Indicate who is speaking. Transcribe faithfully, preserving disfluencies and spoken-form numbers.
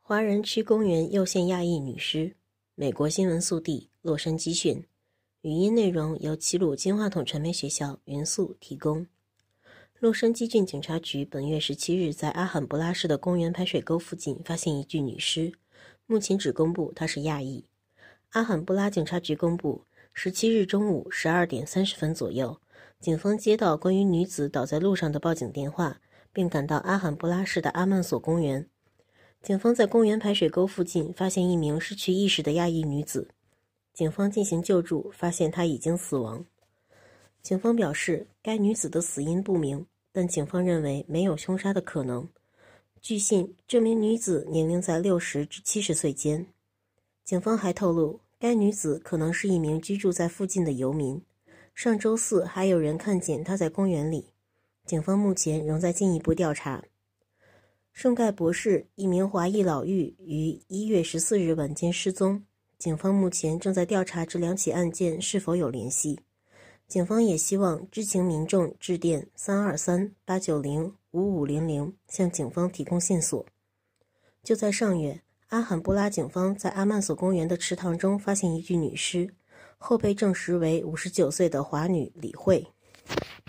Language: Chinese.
Speaker 1: 华人区公园又现亚裔女尸，美国新闻速递，洛杉矶讯。语音内容由齐鲁金话筒传媒学校云素提供。洛杉矶郡警察局本月十七日在阿罕布拉市的公园排水沟附近发现一具女尸，目前只公布她是亚裔。阿罕布拉警察局公布，十七日中午十二点三十分左右，警方接到关于女子倒在路上的报警电话，并赶到阿罕布拉市的阿曼索公园。警方在公园排水沟附近发现一名失去意识的亚裔女子，警方进行救助，发现她已经死亡。警方表示，该女子的死因不明，但警方认为没有凶杀的可能。据信，这名女子年龄在六十至七十岁间。警方还透露，该女子可能是一名居住在附近的游民。上周四还有人看见她在公园里。警方目前仍在进一步调查。圣盖博士，一名华裔老妪，于一月十四日晚间失踪。警方目前正在调查这两起案件是否有联系。警方也希望知情民众致电三二三八九零五五零零向警方提供线索。就在上月，阿罕布拉警方在阿曼索公园的池塘中发现一具女尸，后被证实为五十九岁的华女李慧。